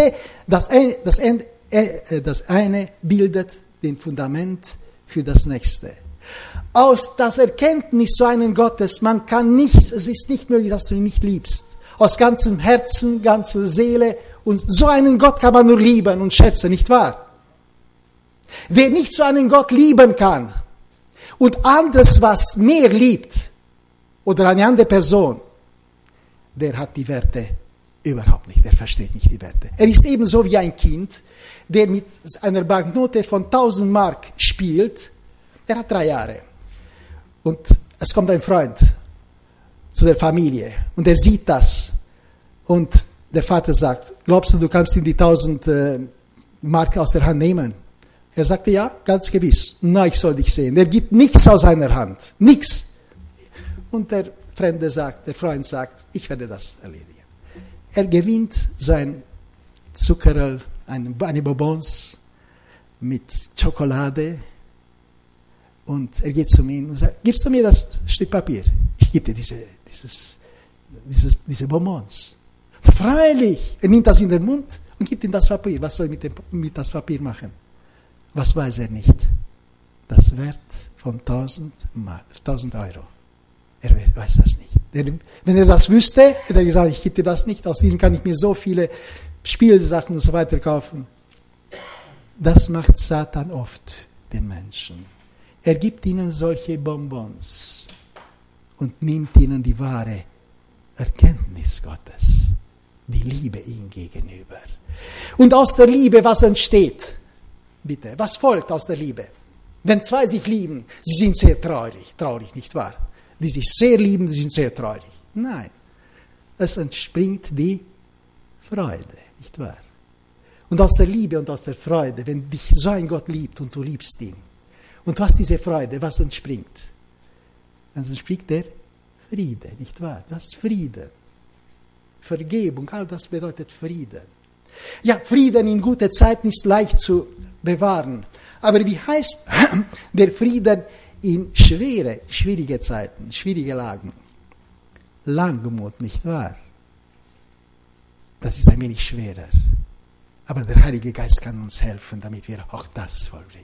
eine bildet den Fundament für das nächste. Aus das Erkenntnis so einen Gottes, es ist nicht möglich, dass du ihn nicht liebst. Aus ganzem Herzen, ganzer Seele. Und so einen Gott kann man nur lieben und schätzen, nicht wahr? Wer nicht so einen Gott lieben kann und anderes, was mehr liebt, oder eine andere Person, der hat die Werte überhaupt nicht, der versteht nicht die Werte. Er ist ebenso wie ein Kind, der mit einer Banknote von 1000 Mark spielt. Er hat 3 Jahre. Und es kommt ein Freund zu der Familie und er sieht das. Und der Vater sagt, glaubst du kannst ihm die 1000 Mark aus der Hand nehmen? Er sagte, ja, ganz gewiss. Na, ich soll dich sehen. Er gibt nichts aus seiner Hand. Nichts. Und der Freund sagt, ich werde das erledigen. Er gewinnt sein Zuckerl, eine Bonbons mit Schokolade. Und er geht zu mir und sagt, gibst du mir das Stück Papier? Ich gebe dir diese Bonbons. Und freilich, er nimmt das in den Mund und gibt ihm das Papier. Was soll er mit das Papier machen? Was weiß er nicht? Das Wert von 1000 Euro. Er weiß das nicht. Denn wenn er das wüsste, hätte er gesagt, ich gebe dir das nicht, aus diesem kann ich mir so viele Spielsachen und so weiter kaufen. Das macht Satan oft den Menschen. Er gibt ihnen solche Bonbons und nimmt ihnen die wahre Erkenntnis Gottes, die Liebe ihm gegenüber. Und aus der Liebe, was entsteht? Bitte, was folgt aus der Liebe? Wenn zwei sich lieben, sie sind sehr traurig, nicht wahr? Die sich sehr lieben, die sind sehr traurig. Nein, es entspringt die Freude, nicht wahr? Und aus der Liebe und aus der Freude, wenn dich so ein Gott liebt und du liebst ihn, und was diese Freude, was entspringt? Dann entspringt der Friede, nicht wahr? Das ist Friede. Vergebung, all das bedeutet Frieden. Ja, Frieden in guten Zeiten ist leicht zu bewahren. Aber wie heißt der Frieden in schwierige Zeiten, schwierige Lagen? Langmut, nicht wahr? Das ist ein wenig schwerer. Aber der Heilige Geist kann uns helfen, damit wir auch das vollbringen.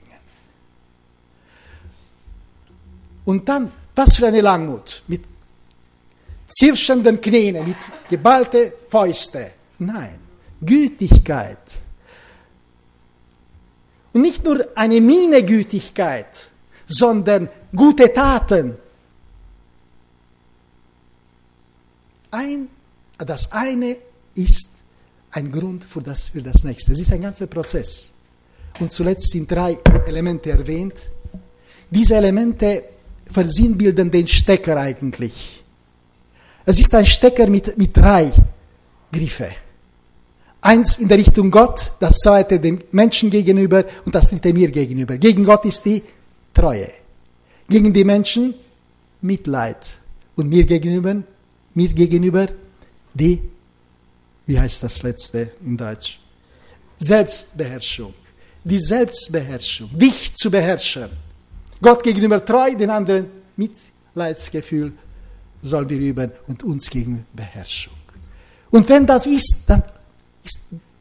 Und dann, was für eine Langmut? Mit zirschenden Knien, mit geballte Fäuste. Nein, Gütigkeit. Und nicht nur eine Miene Gütigkeit, sondern gute Taten. Das eine ist ein Grund für das nächste. Es ist ein ganzer Prozess. Und zuletzt sind 3 Elemente erwähnt. Diese Elemente versinnbilden den Stecker eigentlich. Es ist ein Stecker mit 3 Griffe. 1 in der Richtung Gott, das 2 dem Menschen gegenüber und das 3 mir gegenüber. Gegen Gott ist die Treue. Gegen die Menschen Mitleid. Und mir gegenüber die, wie heißt das letzte in Deutsch? Selbstbeherrschung. Die Selbstbeherrschung. Dich zu beherrschen. Gott gegenüber treu, den anderen Mitleidsgefühl sollen wir üben und uns gegen Beherrschung. Und wenn das ist, dann ist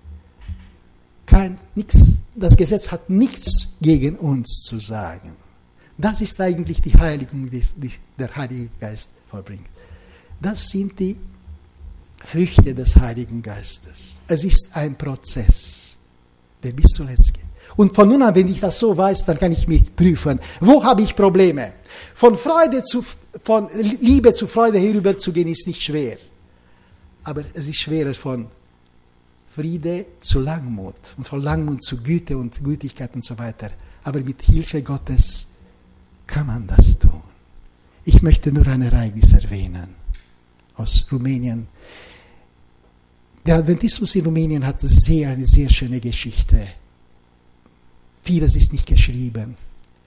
das Gesetz hat nichts gegen uns zu sagen. Das ist eigentlich die Heiligung, die der Heilige Geist vollbringt. Das sind die Früchte des Heiligen Geistes. Es ist ein Prozess, der bis zuletzt geht. Und von nun an, wenn ich das so weiß, dann kann ich mich prüfen, wo habe ich Probleme? Von Liebe zu Freude herüberzugehen ist nicht schwer. Aber es ist schwerer von Friede zu Langmut und von Langmut zu Güte und Gütigkeit und so weiter. Aber mit Hilfe Gottes kann man das tun. Ich möchte nur ein Ereignis erwähnen aus Rumänien. Der Adventismus in Rumänien hat eine sehr schöne Geschichte. Vieles ist nicht geschrieben.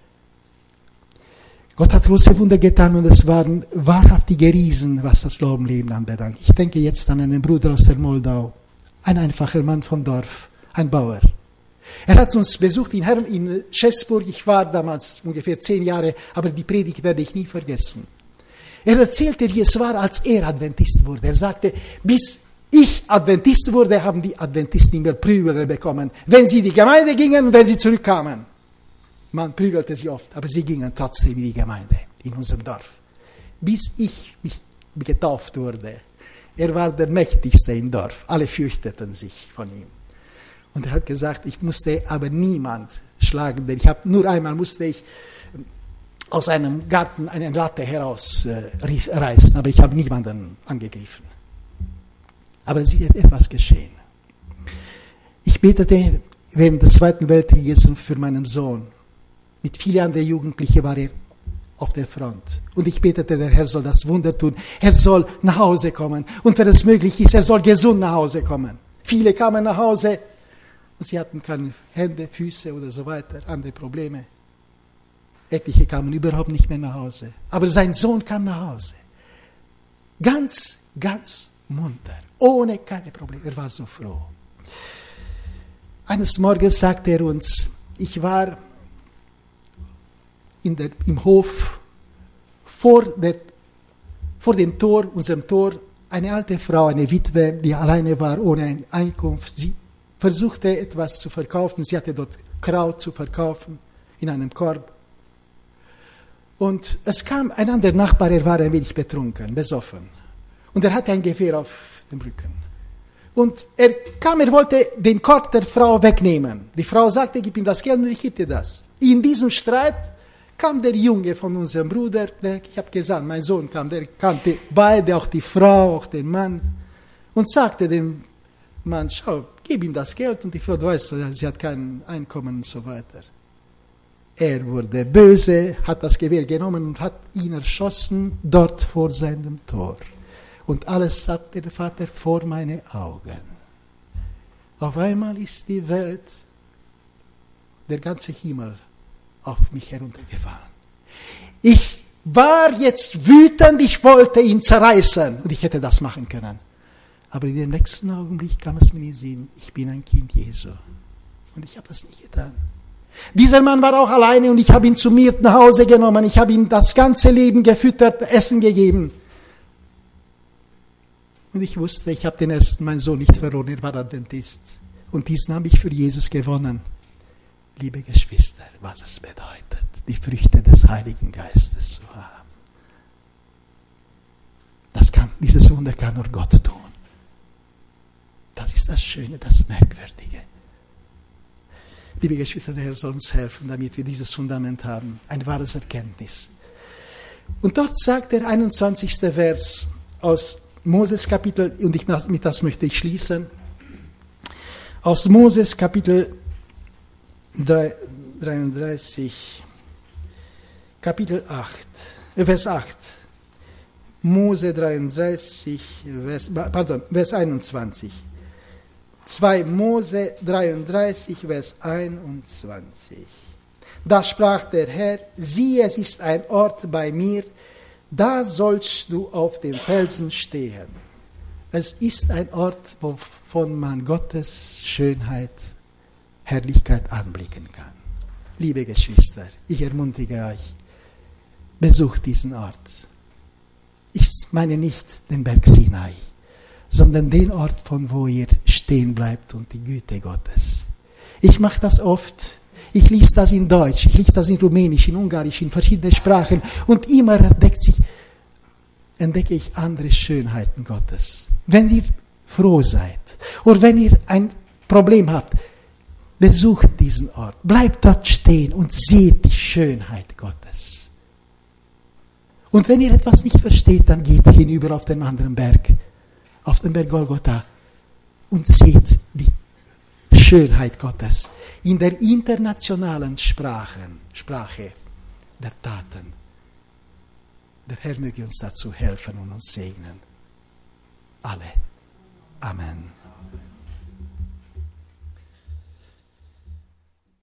Gott hat große Wunder getan und es waren wahrhaftige Riesen, was das Glaubenleben anbelangt. Ich denke jetzt an einen Bruder aus der Moldau, ein einfacher Mann vom Dorf, ein Bauer. Er hat uns besucht in Schäßburg. Ich war damals ungefähr 10 Jahre, aber die Predigt werde ich nie vergessen. Er erzählte, wie es war, als er Adventist wurde. Er sagte, bis ich Adventist wurde, haben die Adventisten immer Prügel bekommen, wenn sie in die Gemeinde gingen und wenn sie zurückkamen. Man prügelte sie oft, aber sie gingen trotzdem in die Gemeinde, in unserem Dorf. Bis ich mich getauft wurde. Er war der Mächtigste im Dorf. Alle fürchteten sich von ihm. Und er hat gesagt, ich musste aber niemand schlagen, denn nur einmal musste ich aus einem Garten eine Latte herausreißen, aber ich habe niemanden angegriffen. Aber es ist etwas geschehen. Ich betete während des Zweiten Weltkrieges für meinen Sohn. Mit vielen anderen Jugendlichen war er auf der Front. Und ich betete, der Herr soll das Wunder tun. Er soll nach Hause kommen. Und wenn es möglich ist, er soll gesund nach Hause kommen. Viele kamen nach Hause und sie hatten keine Hände, Füße oder so weiter, andere Probleme. Etliche kamen überhaupt nicht mehr nach Hause. Aber sein Sohn kam nach Hause. Ganz, ganz munter. Ohne keine Probleme. Er war so froh. Eines Morgens sagte er uns, ich war im Hof vor dem Tor, unserem Tor, eine alte Frau, eine Witwe, die alleine war, ohne Einkunft. Sie versuchte etwas zu verkaufen. Sie hatte dort Kraut zu verkaufen in einem Korb. Und es kam ein anderer Nachbar, er war ein wenig betrunken, besoffen. Und er hatte ein Gewehr auf dem Rücken. Und er kam, er wollte den Korb der Frau wegnehmen. Die Frau sagte, gib ihm das Geld und ich gebe dir das. In diesem Streit kam der Junge von unserem Bruder, ich habe gesagt, mein Sohn kam, der kannte beide, auch die Frau, auch den Mann, und sagte dem Mann, schau, gib ihm das Geld. Und die Frau, du weißt, sie hat kein Einkommen und so weiter. Er wurde böse, hat das Gewehr genommen und hat ihn erschossen, dort vor seinem Tor. Und alles hat der Vater vor meine Augen. Auf einmal ist die Welt, der ganze Himmel auf mich heruntergefahren. Ich war jetzt wütend, ich wollte ihn zerreißen. Und ich hätte das machen können. Aber in dem nächsten Augenblick kam es mir in den Sinn, ich bin ein Kind Jesu. Und ich habe das nicht getan. Dieser Mann war auch alleine und ich habe ihn zu mir nach Hause genommen. Ich habe ihm das ganze Leben gefüttert, Essen gegeben. Und ich wusste, ich habe den ersten, meinen Sohn, nicht verloren, er war Adventist. Und diesen habe ich für Jesus gewonnen. Liebe Geschwister, was es bedeutet, die Früchte des Heiligen Geistes zu haben. Dieses Wunder kann nur Gott tun. Das ist das Schöne, das Merkwürdige. Liebe Geschwister, der Herr soll uns helfen, damit wir dieses Fundament haben, ein wahres Erkenntnis. Und dort sagt der 21. Vers aus Moses Kapitel, und mit das möchte ich schließen, aus Moses Kapitel 33, Kapitel 8, Vers 8. Mose 33, Vers 21. 2 Mose 33, Vers 21. Da sprach der Herr, siehe, es ist ein Ort bei mir, da sollst du auf dem Felsen stehen. Es ist ein Ort, wovon man Gottes Schönheit, Herrlichkeit anblicken kann. Liebe Geschwister, ich ermutige euch, besucht diesen Ort. Ich meine nicht den Berg Sinai, sondern den Ort, von wo ihr stehen bleibt und die Güte Gottes. Ich mache das oft. Ich lese das in Deutsch, ich lese das in Rumänisch, in Ungarisch, in verschiedenen Sprachen. Und immer entdecke ich andere Schönheiten Gottes. Wenn ihr froh seid oder wenn ihr ein Problem habt, besucht diesen Ort. Bleibt dort stehen und seht die Schönheit Gottes. Und wenn ihr etwas nicht versteht, dann geht hinüber auf den anderen Berg, auf den Berg Golgotha, und seht die Schönheit Gottes in der internationalen Sprache der Taten. Der Herr möge uns dazu helfen und uns segnen. Alle. Amen.